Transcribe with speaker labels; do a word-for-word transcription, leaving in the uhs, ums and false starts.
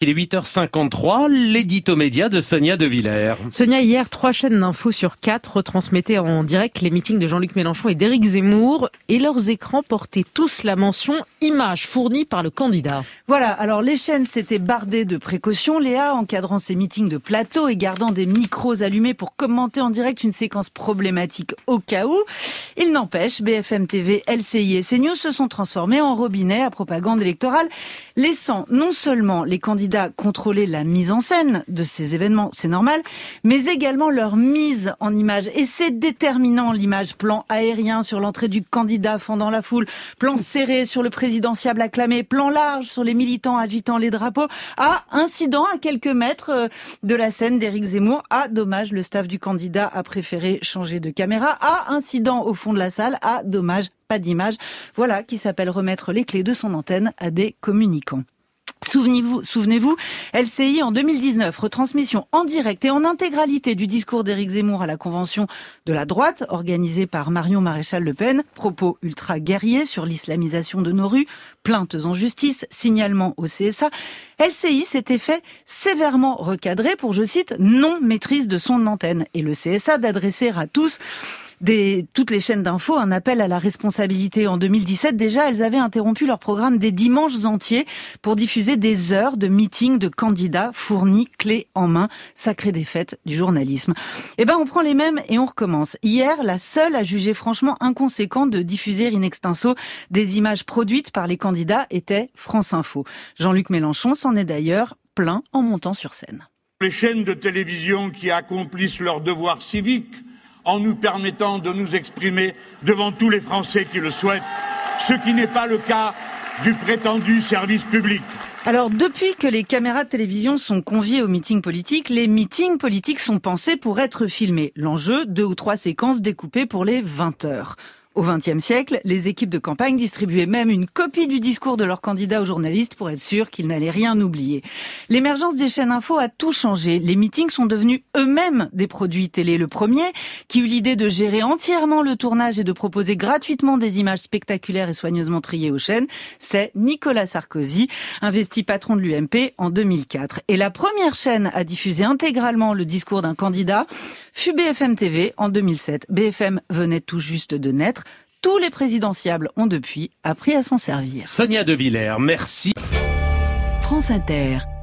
Speaker 1: Il est huit heures cinquante-trois, l'édito média de Sonia De Villers.
Speaker 2: Sonia, hier, trois chaînes d'infos sur quatre retransmettaient en direct les meetings de Jean-Luc Mélenchon et d'Éric Zemmour et leurs écrans portaient tous la mention « Images fournies par le candidat ».
Speaker 3: Voilà, alors les chaînes s'étaient bardées de précautions, Léa, encadrant ces meetings de plateau et gardant des micros allumés pour commenter en direct une séquence problématique au cas où. Il n'empêche, B F M T V, L C I et CNews se sont transformés en robinet à propagande électorale, laissant non seulement les candidats contrôler la mise en scène de ces événements, c'est normal, mais également leur mise en image. Et c'est déterminant, l'image. Plan aérien sur l'entrée du candidat fendant la foule, plan serré sur le présidentiable acclamé, plan large sur les militants agitant les drapeaux, à incident à quelques mètres de la scène d'Éric Zemmour. À dommage, le staff du candidat a préféré changer de caméra. À incident au fond de la salle. À dommage, pas d'image. Voilà qui s'appelle remettre les clés de son antenne à des communicants. Souvenez-vous, souvenez-vous, L C I en deux mille dix-neuf, retransmission en direct et en intégralité du discours d'Éric Zemmour à la convention de la droite, organisée par Marion Maréchal Le Pen, propos ultra guerriers sur l'islamisation de nos rues, plaintes en justice, signalement au C S A. L C I s'était fait sévèrement recadrer pour, je cite, non-maîtrise de son antenne. Et le C S A d'adresser à tous Des, toutes les chaînes d'infos, un appel à la responsabilité. En deux mille dix-sept, déjà, elles avaient interrompu leur programme des dimanches entiers pour diffuser des heures de meetings de candidats fournis clés en main. Sacrée défaite du journalisme. Eh ben, on prend les mêmes et on recommence. Hier, la seule à juger franchement inconséquent de diffuser in extenso des images produites par les candidats était France Info. Jean-Luc Mélenchon s'en est d'ailleurs plaint en montant sur scène.
Speaker 4: Les chaînes de télévision qui accomplissent leur devoir civique en nous permettant de nous exprimer devant tous les Français qui le souhaitent, ce qui n'est pas le cas du prétendu service public.
Speaker 3: Alors, depuis que les caméras de télévision sont conviées aux meetings politiques, les meetings politiques sont pensés pour être filmés. L'enjeu, deux ou trois séquences découpées pour les vingt heures. Au vingtième siècle, les équipes de campagne distribuaient même une copie du discours de leur candidat aux journalistes pour être sûr qu'ils n'allaient rien oublier. L'émergence des chaînes info a tout changé. Les meetings sont devenus eux-mêmes des produits télé. Le premier, qui eut l'idée de gérer entièrement le tournage et de proposer gratuitement des images spectaculaires et soigneusement triées aux chaînes, c'est Nicolas Sarkozy, investi patron de l'U M P en deux mille quatre. Et la première chaîne à diffuser intégralement le discours d'un candidat fut B F M T V en deux mille sept. B F M venait tout juste de naître. Tous les présidentiables ont depuis appris à s'en servir.
Speaker 1: Sonia De Villers, merci.
Speaker 5: France Inter.